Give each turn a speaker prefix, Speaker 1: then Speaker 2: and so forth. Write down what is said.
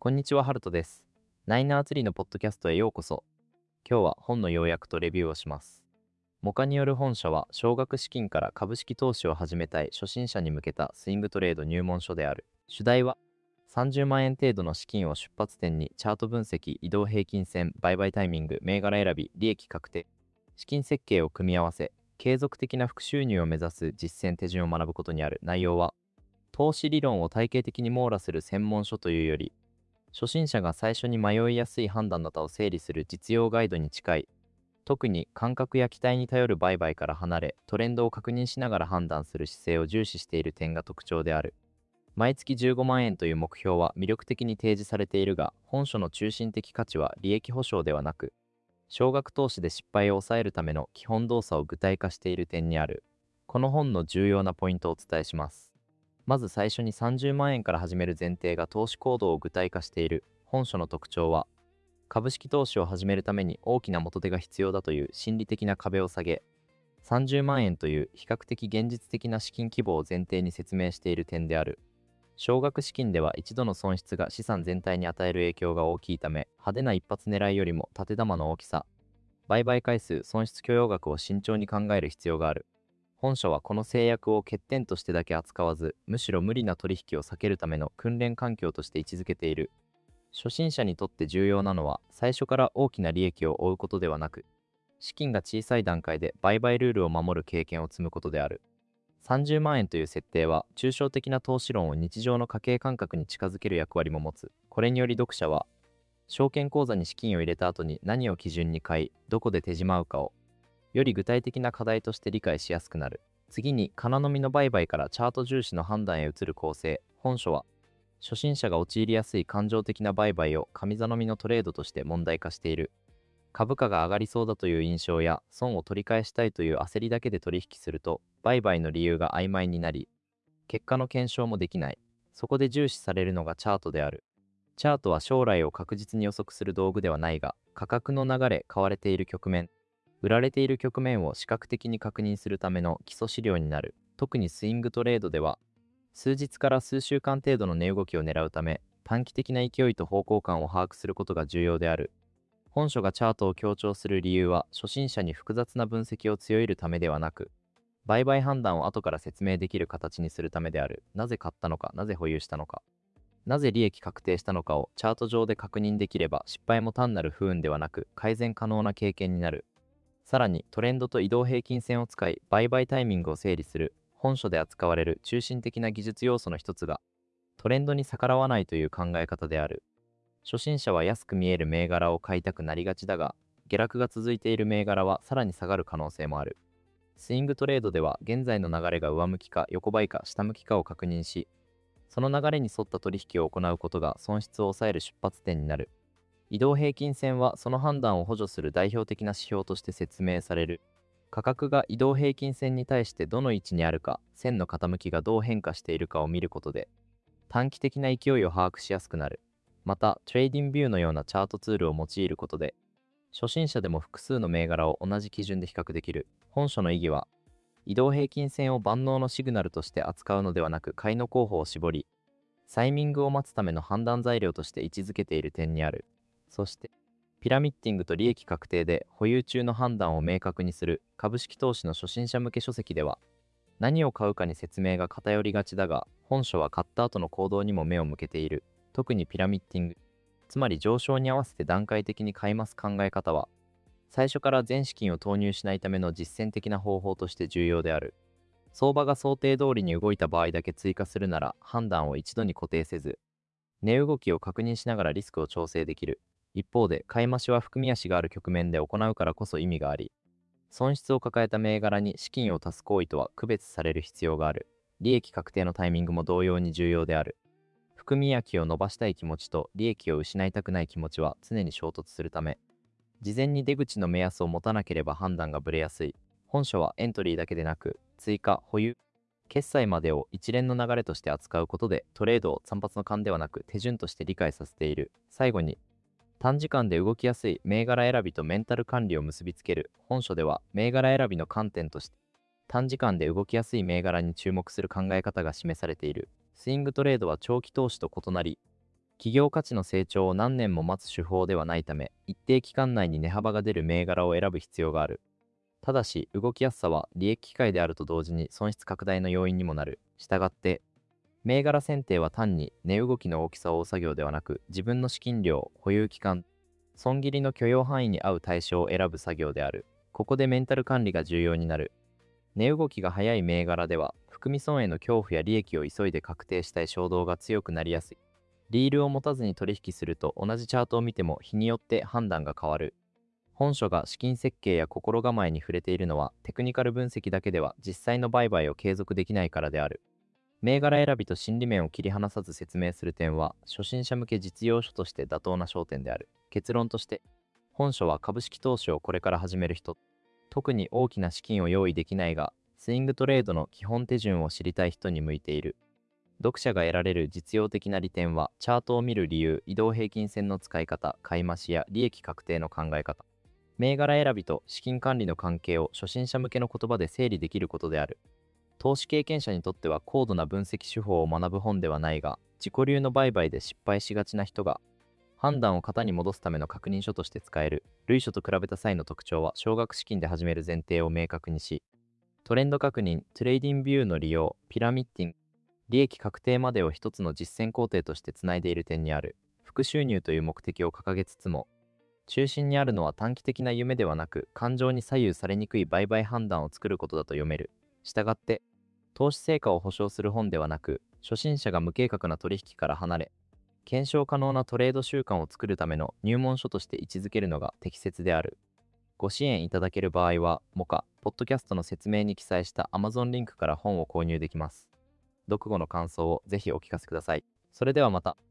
Speaker 1: こんにちは、ハルトです。ナイナー釣りのポッドキャストへようこそ。今日は本の要約とレビューをします。モカによる本書は、少額資金から株式投資を始めたい初心者に向けたスイングトレード入門書である。主題は、30万円程度の資金を出発点にチャート分析、移動平均線、売買タイミング、銘柄選び、利益確定、資金設計を組み合わせ、継続的な副収入を目指す実践手順を学ぶことにある。内容は、投資理論を体系的に網羅する専門書というより、初心者が最初に迷いやすい判断の他を整理する実用ガイドに近い。特に感覚や期待に頼る売買から離れ、トレンドを確認しながら判断する姿勢を重視している点が特徴である。毎月15万円という目標は魅力的に提示されているが、本書の中心的価値は利益保証ではなく、少額投資で失敗を抑えるための基本動作を具体化している点にある。この本の重要なポイントをお伝えします。まず最初に30万円から始める前提が投資行動を具体化している。本書の特徴は、株式投資を始めるために大きな元手が必要だという心理的な壁を下げ、30万円という比較的現実的な資金規模を前提に説明している点である。少額資金では一度の損失が資産全体に与える影響が大きいため、派手な一発狙いよりも縦玉の大きさ、売買回数、損失許容額を慎重に考える必要がある。本書はこの制約を欠点としてだけ扱わず、むしろ無理な取引を避けるための訓練環境として位置づけている。初心者にとって重要なのは、最初から大きな利益を追うことではなく、資金が小さい段階で売買ルールを守る経験を積むことである。30万円という設定は、抽象的な投資論を日常の家計感覚に近づける役割も持つ。これにより読者は、証券口座に資金を入れた後に何を基準に買い、どこで手じまうかを、より具体的な課題として理解しやすくなる。次に、金のみの売買からチャート重視の判断へ移る構成。本書は、初心者が陥りやすい感情的な売買を上座のみのトレードとして問題化している。株価が上がりそうだという印象や損を取り返したいという焦りだけで取引すると、売買の理由が曖昧になり、結果の検証もできない。そこで重視されるのがチャートである。チャートは将来を確実に予測する道具ではないが、価格の流れ、買われている局面、売られている局面を視覚的に確認するための基礎資料になる。特にスイングトレードでは、数日から数週間程度の値動きを狙うため、短期的な勢いと方向感を把握することが重要である。本書がチャートを強調する理由は、初心者に複雑な分析を強いるためではなく、売買判断を後から説明できる形にするためである。なぜ買ったのか、なぜ保有したのか、なぜ利益確定したのかをチャート上で確認できれば、失敗も単なる不運ではなく改善可能な経験になる。さらにトレンドと移動平均線を使い売買タイミングを整理する。本書で扱われる中心的な技術要素の一つが、トレンドに逆らわないという考え方である。初心者は安く見える銘柄を買いたくなりがちだが、下落が続いている銘柄はさらに下がる可能性もある。スイングトレードでは、現在の流れが上向きか横ばいか下向きかを確認し、その流れに沿った取引を行うことが損失を抑える出発点になる。移動平均線はその判断を補助する代表的な指標として説明される。価格が移動平均線に対してどの位置にあるか、線の傾きがどう変化しているかを見ることで、短期的な勢いを把握しやすくなる。また、トレーディングビューのようなチャートツールを用いることで、初心者でも複数の銘柄を同じ基準で比較できる。本書の意義は、移動平均線を万能のシグナルとして扱うのではなく、買いの候補を絞り、サイミングを待つための判断材料として位置づけている点にある。そして、ピラミッティングと利益確定で保有中の判断を明確にする株式投資の初心者向け書籍では、何を買うかに説明が偏りがちだが、本書は買った後の行動にも目を向けている。特にピラミッティング、つまり上昇に合わせて段階的に買います考え方は、最初から全資金を投入しないための実践的な方法として重要である。相場が想定通りに動いた場合だけ追加するなら、判断を一度に固定せず、値動きを確認しながらリスクを調整できる。一方で、買い増しは含み足がある局面で行うからこそ意味があり、損失を抱えた銘柄に資金を足す行為とは区別される必要がある。利益確定のタイミングも同様に重要である。含み益を伸ばしたい気持ちと利益を失いたくない気持ちは常に衝突するため、事前に出口の目安を持たなければ判断がぶれやすい。本書はエントリーだけでなく、追加、保有、決済までを一連の流れとして扱うことで、トレードを散髪の勘ではなく手順として理解させている。最後に、短時間で動きやすい銘柄選びとメンタル管理を結びつける。本書では、銘柄選びの観点として、短時間で動きやすい銘柄に注目する考え方が示されている。スイングトレードは長期投資と異なり、 企業価値の成長を何年も待つ手法ではないため、一定期間内に値幅が出る銘柄を選ぶ必要がある。ただし、動きやすさは利益機会であると同時に損失拡大の要因にもなる。したがって、銘柄選定は単に値動きの大きさを追う作業ではなく、自分の資金量、保有期間、損切りの許容範囲に合う対象を選ぶ作業である。ここでメンタル管理が重要になる。値動きが速い銘柄では、含み損への恐怖や利益を急いで確定したい衝動が強くなりやすい。リールを持たずに取引すると、同じチャートを見ても日によって判断が変わる。本書が資金設計や心構えに触れているのは、テクニカル分析だけでは実際の売買を継続できないからである。銘柄選びと心理面を切り離さず説明する点は、初心者向け実用書として妥当な焦点である。結論として、本書は株式投資をこれから始める人、特に大きな資金を用意できないが、スイングトレードの基本手順を知りたい人に向いている。読者が得られる実用的な利点は、チャートを見る理由、移動平均線の使い方、買い増しや利益確定の考え方、銘柄選びと資金管理の関係を初心者向けの言葉で整理できることである。投資経験者にとっては高度な分析手法を学ぶ本ではないが、自己流の売買で失敗しがちな人が判断を型に戻すための確認書として使える。類書と比べた際の特徴は、少額資金で始める前提を明確にし、トレンド確認、トレーディングビューの利用、ピラミッティング、利益確定までを一つの実践工程としてつないでいる点にある。副収入という目的を掲げつつも、中心にあるのは短期的な夢ではなく、感情に左右されにくい売買判断を作ることだと読める。したがって、投資成果を保証する本ではなく、初心者が無計画な取引から離れ、検証可能なトレード習慣を作るための入門書として位置づけるのが適切である。ご支援いただける場合は、モカ、ポッドキャストの説明に記載した Amazon リンクから本を購入できます。読後の感想をぜひお聞かせください。それではまた。